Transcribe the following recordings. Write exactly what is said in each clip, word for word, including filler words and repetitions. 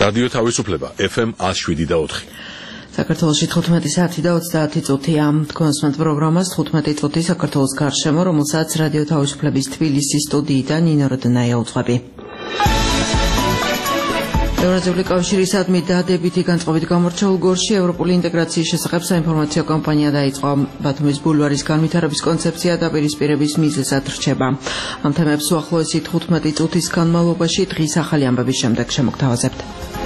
რადიო თავისუფლება ეფ ემ ათს შვიდი და ოთხი. საქართველოში თხუთმეტი საათი და ოცდაათი წუთია. თქვენსმენთ პროგრამას თხუთმეტი წუთი საქართველოს გარშემო, რომელსაც რადიო თავისუფლების თბილისის სტუდიიდან ნინო როდნაია უძღვები. ევრაზიული კავშირისადმი დადებითი განწყობით გამორჩეულ გორში ევროპული ინტეგრაციის შესახებ საინფორმაციო კამპანია დაიწყო. ბათუმის ბულვარის განვითარების კონცეფცია დაპირისპირების მიზეზად რჩება. ამ თემებს უახლოესი თხუთმეტი წუთის განმავლობაში დღის ახალი ამბების შემდეგ შემოგთავაზებთ.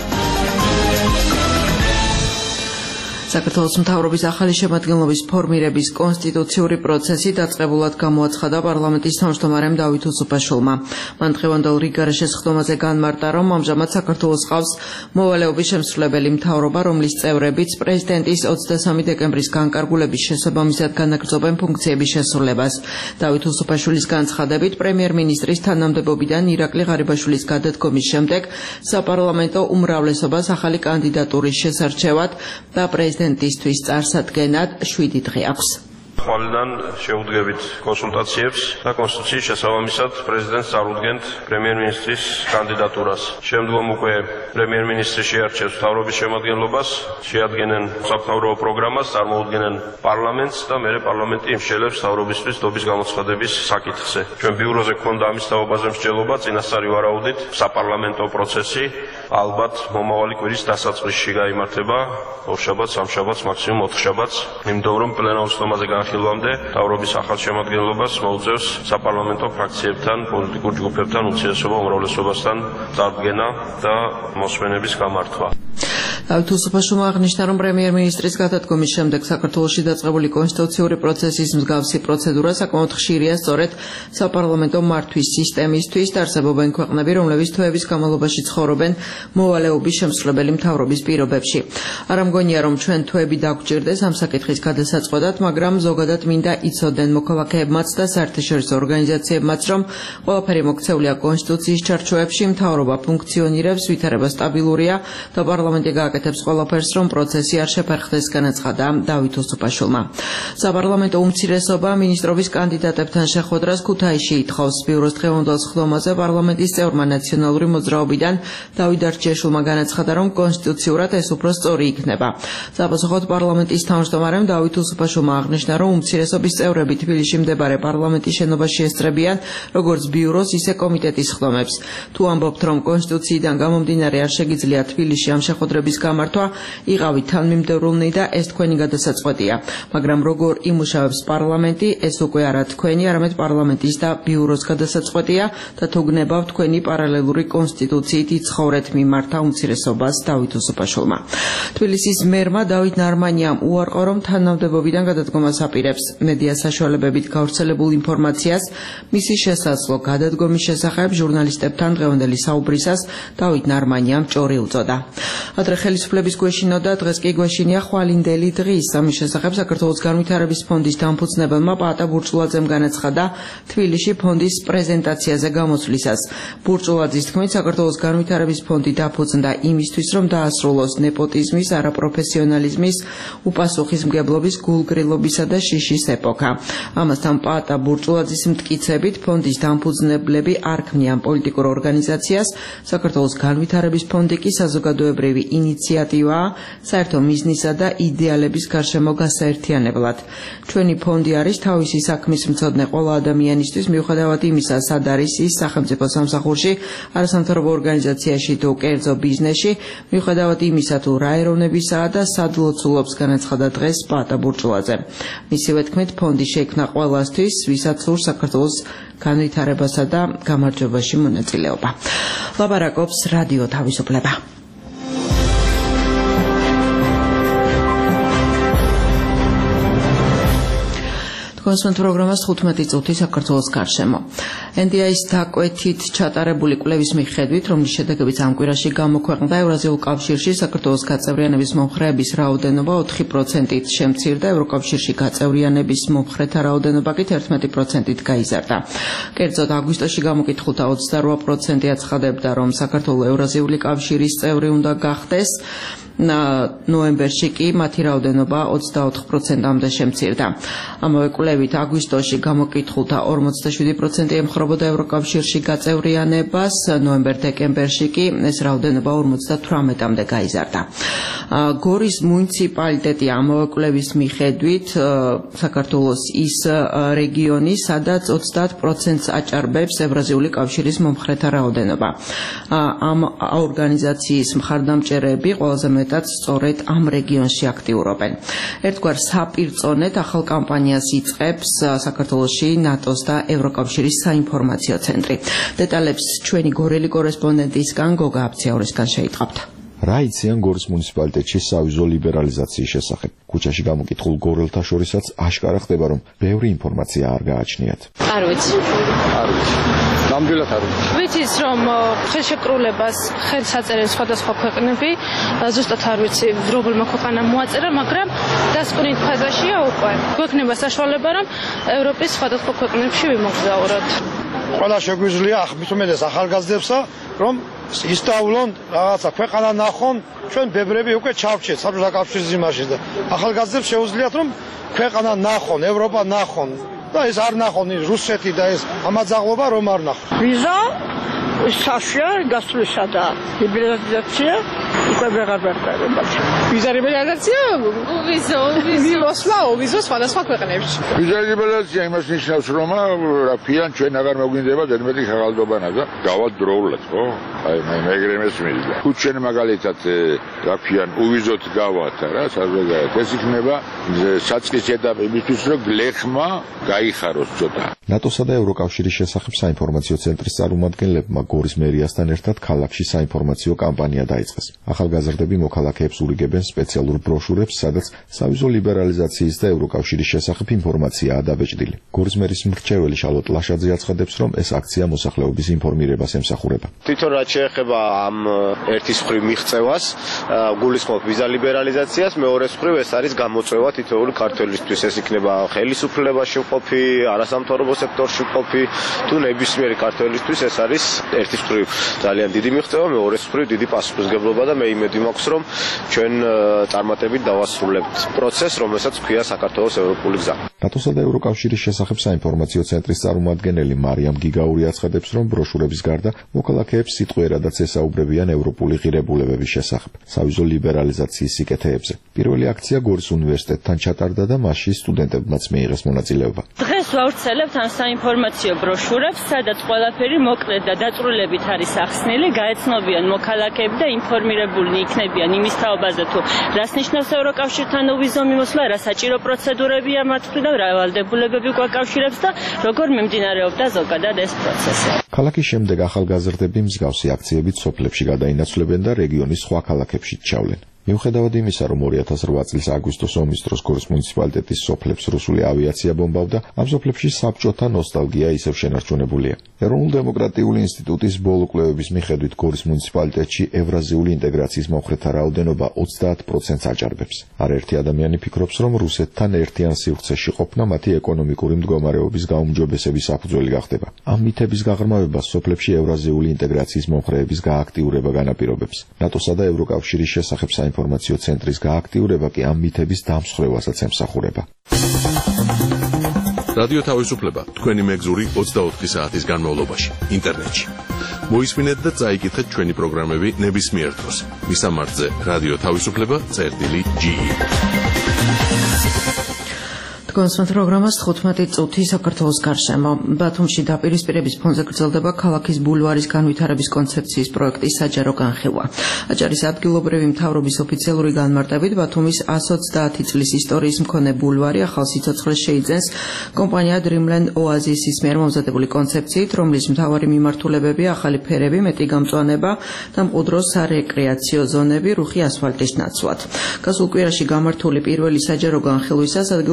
საქართველოს მთავრობის ახალი შემადგენლობის ფორმირების კონსტიტუციური პროცესი დაწყებულად გამოაცხადა პარლამენტის თავმჯდომარემ დავით უსუფაშვილმა. მან დღევანდელ რიგარ შესხდომაზე განმარტა, რომ ამჟამად საქართველოს ყავს მოვალეობის შემსრულებელი მთავრობა, რომლის წევრებიც პრეზიდენტის ოცდასამი დეკემბრის განკარგულების შესაბამისად განაგრძობენ ფუნქციების შესრულებას. დავით უსუფაშვილის განცხადებით, პრემიერ-მინისტრის თანამდებობიდან ირაკლი ღარიბაშვილის გადადგომის შემდეგ საპარლამენტო უმრავლესობას ახალი კანდიდატურის შესარჩევად და პრეზიდენტ პრეზიდენტისთვის წარსადგენად შვიდი დღე აქვს. ხვალიდან შეუდგებით კონსულტაციებს და კონსტიტუციის შესაბამისად პრეზიდენტს წარუდგენთ პრემიერ-მინისტრის კანდიდატურას. შემდგომ უკვე პრემიერ-მინისტრი შეარჩევს მთავრობის შემადგენლობას, შეადგენენ სამთავრობო პროგრამას, წარმოუდგენენ პარლამენტს და მერე პარლამენტი იმსჯელებს მთავრობისთვის დობის გამოცხადების საკითხზე. ჩვენ ბიუროზე გქონდა ამის თაობაზე მსჯელობა, წინასწარი ვარაუდით საპარლამენტო პროცესი ალბათ მომავალი კვირის დასაწყისში გაიმართება, ორშაბათს, სამშაბათს, მაქსიმუმ ოთხშაბათს, იმიტომ რომ პლენარულ სხდომაზე განხილვამდე მთავრობის ახალ შემადგენლობას მოუწევს საპარლამენტო ფრაქციებთან, პოლიტიკურ ჯგუფებთან უმცირესობა უმრავლესობასთან წარდგენა და მოსვენების გამართვა. დავით უსუფაშვილმა აღნიშნა, რომ პრემიერ-მინისტრის გადადგომის შემდეგ საქართველოში დაწყებული კონსტიტუციური პროცესის მსგავსი პროცედურა საკმაოდ ხშირია სწორედ საპარლამენტო მართვის სისტემისთვის და არსებობენ ქვეყნები, რომლებიც თვეების განმავლობაში ცხოვრობენ მოვალეობის შემსრულებელი მთავრობის პირობებში. არ ამგონია, რომ ჩვენ თვეები დაგვჭირდეს ამ საკითხის გადასაწყვეტად, მაგრამ ზოგადად მინდა იცოდნენ მოქალაქეებმაც და საერთაშორისო ორგანიზაციებმაც, რომ ყველაფერი მოქცეულია კონსტიტუციის ჩარჩოებში, მთავრობა ფუნქციონირებს, ვითარება სტაბილურია და პარლამენტი გააკეთებს ყველაფერს, რომ პროცესი არ შეფერხდეს, განაცხადა დავით უსუფაშვილმა. საპარლამენტო უმცირესობა მინისტრობის კანდიდატებთან შეხვედრას ქუთაისში ითხოვს. ბიუროს დღევანდელ სხდომაზე პარლამენტის წევრმა ნაციონალური მოძრაობიდან დავით დარჩიაშვილმა განაცხადა, რომ კონსტიტუციურად ეს უფრო სწორი იქნება. საპასუხოდ პარლამენტის თავმჯდომარემ დავით უსუფაშვილმა აღნიშნა, რომ უმცირესობის წევრები თბილისში მდებარე პარლამენტის შენობაში ესწრებიან როგორც ბიუროს, ისე კომიტეტის სხდომებს. თუ ამბობთ, რომ კონსტიტუციიდან გამომდინარე არ შეგიძლია თბილისში ამ შეხვედრების გამართვა, იყავით თანმიმდევრულნი და ეს თქვენი გადასაწყვეტია. მაგრამ როგორ იმუშავებს პარლამენტი, ეს უკვე არა თქვენი, არამედ პარლამენტის და ბიუროს გადასაწყვეტია და თუ გნებავთ თქვენი პარალელური კონსტიტუციით იცხოვრეთ, მიმართა უმცირესობას დავით უსუფაშვილმა. თბილისის მერმა დავით ნარმანიამ უარყო, რომ თანამდებობიდან გადადგომას აპირებს. მედია საშუალებებით გავრცელებულ ინფორმაციას მისი შესაძლო გადადგომის შესახებ ჟურნალისტებთან დღევანდელი საუბრისას დავით ნარმანიამ ჭორი უწოდა. ადრე ხელისუფლების გვეშინო და დღეს კი გვეშინია ხვალინდელი დღის. ამის შესახებ საქართველოს განვითარების ფონდის დამფუძნებელმა პაატა ბურჭულაძემ განაცხადა თბილისში ფონდის პრეზენტაციაზე გამოსვლისას. ბურჭულაძის თქმით, საქართველოს განვითარების ფონდი დაფუძნდა იმისთვის, რომ დაასრულოს ნეპოტიზმის, არაპროფესიონალიზმის, უპასუხისმგებლობის, გულგრილობისა და შიშის ეპოქა. ამასთან პაატა ბურჭულაძის მტკიცებით, ფონდის დამფუძნებლები არ ქმნიან პოლიტიკურ ორგანიზაციას, საქართველოს განვითარების ფონდი კი საზოგადოებრივი ინიციატივაა, საერთო მიზნისა და იდეალების გარშემო გასაერთიანებლად. ჩვენი ფონდი არის თავისი საქმის მცოდნე ყველა ადამიანისთვის, მიუხედავად იმისა, სად არის ის სახელმწიფო სამსახურში, არასამთავრობო ორგანიზაციაში თუ კერძო ბიზნესში, მიუხედავად იმისა, თუ რა ეროვნებისაა და სად ლოცულობს, განაცხადა დღეს პაატა ბურჭულაძე. მისივე თქმით, ფონდი შეიქმნა ყველასთვის, ვისაც სურს საქართველოს განვითარებასა და გამარჯვებაში მონაწილეობა. ლაპარაკობს რადიო თავისუფლება. კონსულტ პროგრამას თხუთმეტი წუთი საქართველოს გარშემო. ენ დი აის დაკვეთით ჩატარებული კვლევის მიხედვით, რომლის შედეგებიც ამ კვირაში გამოქვეყნდა, ევრაზიულ კავშირში საქართველოს გაწევრიანების მომხრეების რაოდენობა ოთხი პროცენტით შემცირდა, ევროკავშირში გაწევრიანების მომხრეთა რაოდენობა კი თერთმეტი პროცენტით გაიზარდა. კერძოდ, აგვისტოში გამოკითხულთა ოცდარვა პროცენტი აცხადებდა, რომ საქართველო ევრაზიული კავშირის წევრი უნდა გახდეს. ნოემბერში კი მათი რაოდენობა ოცდაოთხ პროცენტამდე შემცირდა. ამავე კვლევით აგვისტოში გამოკითხულთა ორმოცდაშვიდი პროცენტი ემხრობოდა ევროკავშირში გაწევრიანებას, ნოემბერ-დეკემბერში კი ეს რაოდენობა ორმოცდათვრამეტამდე გაიზარდა. გორის მუნიციპალიტეტი ამავე კვლევის მიხედვით საქართველოს ის რეგიონი, სადაც ოცდაათ პროცენტს აჭარბებს ევრაზიული კავშირის მომხრეთა რაოდენობა. ამ ორგანიზაციის მხარდამჭერები ყველაზე მეტად სწორედ ამ რეგიონში აქტიურობენ. ერთგვარ საპირწონედ ახალ კამპანიას იწყებს საქართველოში ნატოს და ევროკავშირის საინფორმაციო ცენტრი. დეტალებს ჩვენი გორელი კორესპონდენტისგან გოგა აბციაურისგან შეიტყავთ. რა იციან გორის მუნიციპალიტეტში სავიზო ლიბერალიზაციის შესახებ? ქუჩაში გამოკითხულ გორელთა შორისაც აშკარა ხდება, რომ ბევრი ინფორმაცია არ გააჩნიათ. არ ვიცი. არ ვიცი. ნამდვილად არ ვიცი. ვიცით, რომ ხელშეკრულებას ხელს აწერენ სხვადასხვა ქვეყნები, ზუსტად არ ვიცი, რომელმა ქვეყანამ მოაწერა, მაგრამ დასკვნით ფაზაშია უკვე. გვექნება საშუალება, რომ ევროპის სხვადასხვა ქვეყნებში ვიმოგზაუროთ. ყველა შეგვიძლია ახმის ახალგაზრდებსა, რომ ისწავლონ რაღაცა ქვეყანა ნახონ, ჩვენ ბებრები უკვე ჩავჭეთ საბჭოთა კავშირის იმაში და ახალგაზრდებს შეუძლიათ რომ ქვეყანა ნახონ, ევროპა ნახონ და ეს არ ნახონ რუსეთი და ეს ამაძაღლობა რომ არ ნახონ. ვიზა საშია გასვლისა და ლიბერალიზაცია უკვე ვეღარ ვერტარებათ. ვიზა ლიბერალიზაცია ვიზო ვიზოსლა ვიზო სხვადასხვა ქვეყნებში. ვიზა ლიბერალიზაცია იმას ნიშნავს, რომ რა ქვიან ჩვენ აღარ მოგვინდება ზედმეტი ხალხალდობანა და გავალ დროულად, ხო? აი მე მეგრე მესმის. თუ ჩვენ მაგალითად რა ქვიან უვიზოთ გავათ რა, საზოგადოებრივ ეს იქნება საწყის ეტაპი იმისთვის, რომ გლეხმა გაიხაროს ცოტა. ნატოსა და ევროკავშირის შესახებ საინფორმაციო ცენტრის წარმომადგენლებმა გორის მერიასთან ერთად ქალაქში საინფორმაციო კამპანია დაიწყეს. ახალგაზრდები მოქალაქეებს ურიგებენ სპეციალურ ბროშურებს, სადაც სავიზო ლიბერალიზაციის და ევროკავშირის შესახებ ინფორმაციაა დაბეჭდილი. გორის მერის მრჩეველი შალოთ ლაშაძე აცხადებს, რომ ეს აქცია მოსახლეობის ინფორმირებას ემსახურება. თვითონ რაც შეეხება ამ ერთის მხრივ მიღწევას, გულისხმობ ვიზა ლიბერალიზაციას, მეორეს მხრივ ეს არის გამოწვევა თითოეული ქართველისთვის, ეს იქნება ხელისუფლებაში მყოფი, არასამთავრობო სექტორში მყოფი, თუ ნებისმიერი ქართველისთვის ეს არის ერთის მხრივ ძალიან დიდი მიღწევა, მეორეს მხრივ დიდი პასუხისმგებლობა და მე იმედი მაქვს, რომ ჩვენ წარმატებით დავასრულებთ პროცესს, რომელსაც ქვია საქართველოს ევროპული გზა. ნატოსა და ევროკავშირის შესახებ საინფორმაციო ცენტრის წარმომადგენელი მარიამ გიგაური აცხადებს, რომ ბროშურების გარდა მოქალაქეებს სიტყვიერადაც ესაუბრებიან ევროპული ღირებულებების შესახებ, სავიზო ლიბერალიზაციის სიკეთეებზე. პირველი აქცია გორის უნივერსიტეტთან ჩატარდა და მასში სტუდენტებმაც მიიღეს მონაწილეობა. დღეს ვავრცელებთ ამ საინფორმაციო ბროშურებს, სადაც ყველაფერი მოკლედ და დაწვრილებით არის ახსნილი, გაეცნობიან მოქალაქეები და ინფორმირებულნი იქნებიან იმის თაობაზე, თუ რას ნიშნავს ევროკავშირთან უვიზო მიმოსვლა, რა საჭირო პროცედურებია მათ მხრიდან, რა ვალდებულებები გვაკავშირებს და როგორ მიმდინარეობდა ზოგადად ეს პროცესი. ქალაქის შემდეგ ახალგაზრდები მსგავსი აქციებით სოფლებში გადაინაცვლებენ და რეგიონის სხვა ქალაქებში ჩავლენ. მიუხედავად იმისა, რომ ორი ათას რვა წლის აგვისტოს ომის დროს გორის მუნიციპალიტეტის სოფლებს რუსული ავიაცია ბომბავდა, ამ სოფლებში საბჭოთა ნოსტალგია ისევ შენარჩუნებულია. ეროვნულ-დემოკრატიული ინსტიტუტის ბოლო კვლევების მიხედვით გორის მუნიციპალიტეტში ევრაზიული ინტეგრაციის მომხრეთა რაოდენობა ოცდაათ პროცენტს აჭარბებს. არაერთი ადამიანი ფიქრობს, რომ რუსეთთან ერთიან სივრცეში ყოფნა მათი ეკონომიკური მდგომარეობის გაუმჯობესების საფუძველი გახდება. ამ მითების გაღრმავებას სოფლებში ევრაზიული ინტეგრაციის მომხრეების გააქტიურება განაპირობებს. ნატოსა და ევროკავშირის შესახებ საინფორმაციო ცენტრის გააქტიურება კი ამ მითების დამსხვრევასაც ემსახურება. რადიო თავისუფლება თქვენი მეგზური ოცდაოთხი საათის განმავლობაში ინტერნეტში. მოისმინეთ და წაიკითხეთ ჩვენი პროგრამები ნებისმიერ დროს. მისამართზე რადიო თავისუფლება წერტილი ჯი. კონსულტ პროგრამას თხუთმეტი წუთი საქართველოს გარშემო. ბათუმში დაპირისპირების ფონზე გრძელდება ქალაქის ბულვარის განვითარების კონცეფციის პროექტის საჯარო განხილვა. აჭარის ადგილობრივი მთავრობის ოფიციალური განმარტებით ბათუმის ას ოცდაათი წლის ისტორიის მქონე ბულვარი ახალ სიცოცხლეს შეიძენს კომპანია Dreamland Oasis-ის მიერ მომზადებული კონცეფციით, რომლის მთავარი მიმართულებებია ახალი ფერები, მეტი გამწვანება და მყუდრო სარეკრეაციო ზონები რუხი ასფალტის ნაცვლად. გასულ კვირაში გამართული პირველი საჯარო განხილვისას ადგილობრივი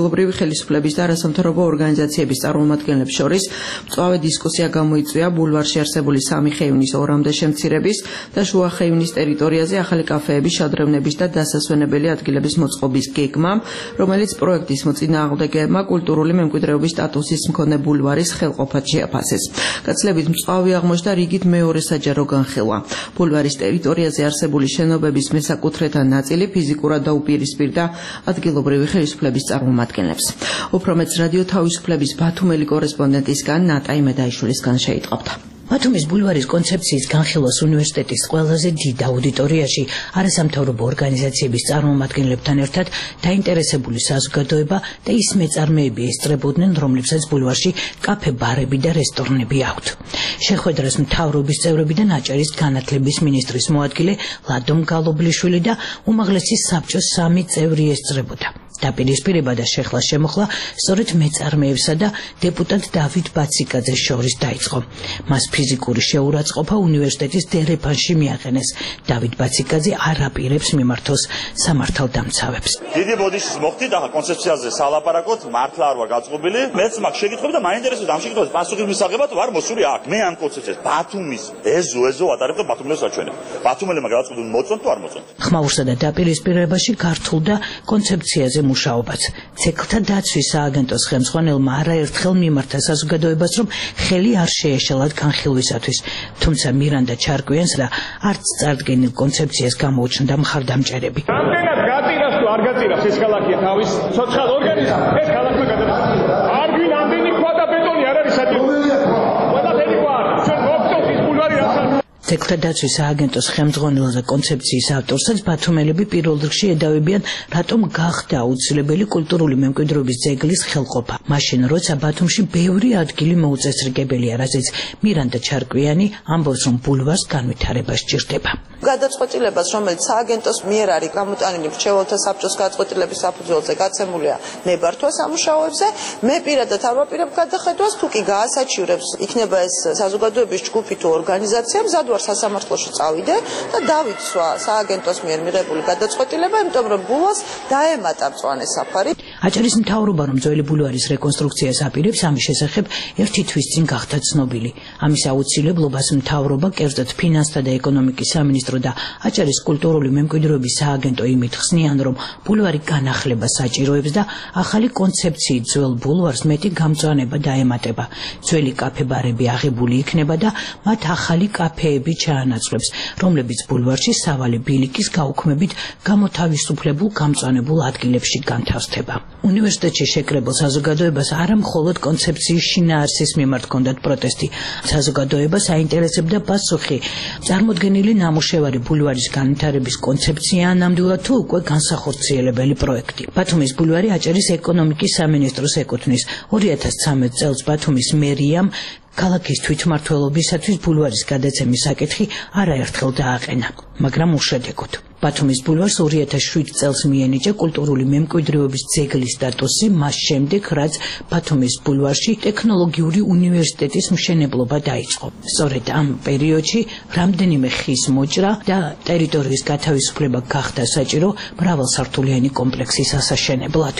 ხელისუფლების და არასამთავრობო ორგანიზაციების წარმომადგენლებს შორის მწვავე დისკუსია გამოიწვია ბულვარში არსებული სამი ხეივნის ორამდე შემცირების და შუა ხეივნის ტერიტორიაზე ახალი კაფეების, შადრევნების და დასასვენებელი ადგილების მოწყობის გეგმამ, რომელიც პროექტის მოწინააღმდეგეებმა კულტურული მემკვიდრეობის სტატუსის მქონე ბულვარის ხელყოფად შეაფასეს. გაცილებით მწვავე აღმოჩნდა რიგით მეორე საჯარო განხილვა. ბულვარის ტერიტორიაზე არსებული შენობების მესაკუთრეთა ნაწილი ფიზიკურად დაუპირისპირდა ადგილობრივი ხელისუფლების წარმომადგენლებს. უფრო მეც რადიო თავისუფლების ბათუმელი კორესპონდენტისგან ნატაი მედაიშვილისგან შეიტყობთ. ბათუმის ბულვარის კონცეფციის განხილვას უნივერსიტეტის ყველაზე დიდ აუდიტორიაში არასამთავრობო ორგანიზაციების წარმომადგენლებთან ერთად დაინტერესებული საზოგადოება და ის მეწარმეები ესწრებოდნენ, რომლებსაც ბულვარში კაფე, ბარები და რესტორნები აქვთ. შეხვედრას მთავრობის წევრები და ნაჭერის განათლების მინისტრის მოადგილე ლადომ გალობლიშვილი და უმაღლესი საბჭოს სამი წევრი ესწრებოდა. დაპირისპირება და შეხლა შემოხლა სწორედ მეწარმეებსა და დეპუტატ დავით ბაციკაძეს შორის დაიწყო. მას ფიზიკური შეურაცხყოფა უნივერსიტეტის დერეფანში მიაყენეს. დავით ბაციკაძე არ აპირებს მიმართოს სამართალდამცავებს. დიდი ბოდიშის მოხდით ახლა კონცეფციაზე სალაპარაკოთ, მართლა არ ვარ გაწყობილი. მეც მაგ შეგიტყვი და მაინტერესებს ამ შეგიტყვას პასუხის მისაღებად ვარ მოსული აქ. მე ამ კონცეფციას ბათუმის ეზო ეზო ვატარებ და ბათუმელს ვაჩვენებ. ბათუმელებმა გადაწყვეტენ მოწონთ თუ არ მოწონთ. ხმაურსა და დაპირისპირებაში გართულდა კონცეფციაზე მუშაობაც. ცეკლთა დაცვის სააგენტოს ხელმძღვანელმა არაერთხელ მიმართა საზოგადოებას, რომ ხელი არ შეეშალათ განხილვისათვის, თუმცა მირანდა ჩარკვიანს და არც წარდგენილ კონცეფციას გამოუჩნდა მხარდამჭერები. რამდენად გაწირას თუ არ გაწირავს ეს ქალაქია თავის ცოცხალ ორგანიზმს, ეს ქალაქმა გადაწყვეტა. არ გვინ ამდენი ქვა და ბეტონი არ არის საჭირო. ყველაფერი ყარ, ჩვენ მოვწონთ ის ბულვარი რასაც ცეკლთა დაცვის სააგენტოს ხელმძღვანელს და კონცეფციის ავტორსაც ბათუმელები პირველ რიგში ედავებიან, რატომ გახდა აუცილებელი კულტურული მემკვიდრეობის ძეგლის ხელყოფა. მაშინ, როცა ბათუმში ბევრი ადგილი მოუწესრიგებელია, რაზეც მირანდა ჩარკვიანი ამბობს, რომ ბულვარს განვითარება სჭირდება. გადაწყვეტილებას, რომელიც სააგენტოს მიერ არის გამოტანილი მრჩეველთა საბჭოს გადაწყვეტილების საფუძველზე გაცემულია ნებართვა სამუშაოებზე, მე პირადად არ ვაპირებ გადახედვას, თუ კი გაასაჩივრებს, იქნება ეს საზოგადოების ჯგუფი თუ ორგანიზაცია, მზად ვარ სასამართლოში წავიდე და დავიცვა სააგენტოს მიერ მიღებული გადაწყვეტილება, იმიტომ რომ ბულვარს დაემატა მწვანე საფარი. აჭარის მთავრობა, რომ ძველი ბულვარის რეკონსტრუქციას აპირებს, ამის შესახებ ერთი თვის წინ გახდა ცნობილი. ამის აუცილებლობას მთავრობა, კერძოდ ფინანსთა და ეკონომიკის სამინისტრო და აჭარის კულტურული მემკვიდრეობის სააგენტო იმით ხსნიან, რომ ბულვარი განახლება საჭიროებს და ახალი კონცეფციით ძველ ბულვარს მეტი გამწვანება დაემატება. ძველი კაფე-ბარები აღებული იქნება და მათ ახალი კაფეები ჩაანაცვლებს, რომლებიც ბულვარში სავალი ბილიკის გაუქმებით გამოთავისუფლებულ გამწვანებულ ადგილებში განთავსდება. უნივერსიტეტში შეკრებილ საზოგადოებას არა მხოლოდ კონცეფციის შინაარსის მიმართ ჰქონდათ პროტესტი. საზოგადოებას აინტერესებდა პასუხი, წარმოდგენილი ნამუშევარი ბულვარის განვითარების კონცეფციაა ნამდვილად თუ უკვე განსახორციელებელი პროექტი. ბათუმის ბულვარი აჭარის ეკონომიკის სამინისტროს ეკუთვნის. ორი ათას ცხრამეტ წელს ბათუმის მერიამ ქალაქის თვითმმართველობისათვის ბულვარის გადაცემის საკითხი არაერთხელ დააყენა, მაგრამ უშედეგოდ. ბათუმის ბულვარს ორი ათას შვიდ წელს მიენიჭა კულტურული მემკვიდრეობის ძეგლის სტატუსი, მას შემდეგ, რაც ბათუმის ბულვარში ტექნოლოგიური უნივერსიტეტის მშენებლობა დაიწყო. სწორედ ამ პერიოდში რამდენიმე ხის მოჭრა და ტერიტორიის გათავისუფლება გახდა საჭირო მრავალსართულიანი კომპლექსის ასაშენებლად.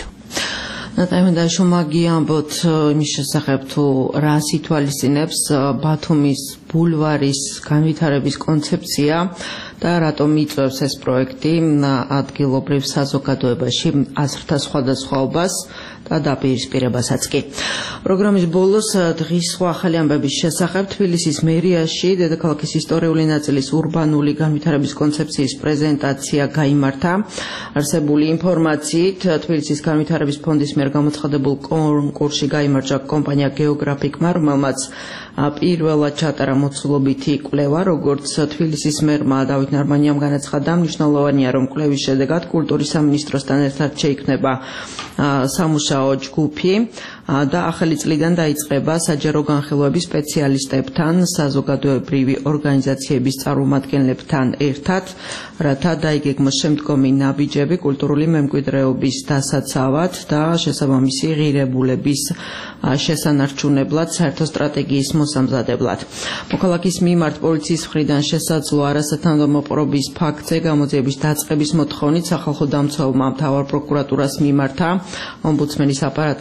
ნატაიმედაშო მაგი ამბობთ იმის შესახებ, თუ რას ითვალისწინებს ბათუმის ბულვარის განვითარების კონცეფცია და რატომ იწვევს ეს პროექტი ადგილობრივ საზოგადოებაში აზრთა სხვადასხვაობას და დაპირისპირებასაც კი. პროგრამის ბოლოს დღის სხვა ახალი ამბების შესახებ თბილისის მერიაში დედაქალაქის ისტორიული ნაწილის ურბანული განვითარების კონცეფციის პრეზენტაცია გაიმართა. არსებული ინფორმაციით, თბილისის განვითარების ფონდის მიერ გამოცხადებულ კონკურსში გაიმარჯვა კომპანია გეოგრაფიკმა, რომელმაც პირველად ჩატარა მოცულობითი კვლევა, როგორც თბილისის მერმა დავით ნარმანიამ განაცხადა, მნიშვნელოვანია, რომ კვლევის შედეგად კულტურის სამინისტროსთან ერთად შეიქმნება სამუშაო ჯგუფი და ახალი წლიდან დაიწყება საჯარო განხილვების სპეციალისტებთან, საზოგადოებრივი ორგანიზაციების წარმომადგენლებთან ერთად, რათა დაიგეგმოს შემდგომი ნაბიჯები კულტურული მემკვიდრეობის დასაცავად და შესაბამისი ღირებულების შესანარჩუნებლად, საერთო სტრატეგიის მოსამზადებლად. მოქალაქის მიმართ პოლიციის მხრიდან შესაძლო არასათანადო პრობის ფაქტზე გამოძიების დაწყების მოთხოვნით სახალხო დამცველმა მთავარ პროკურატურას მიმართა ომბუდსმენის აპარატი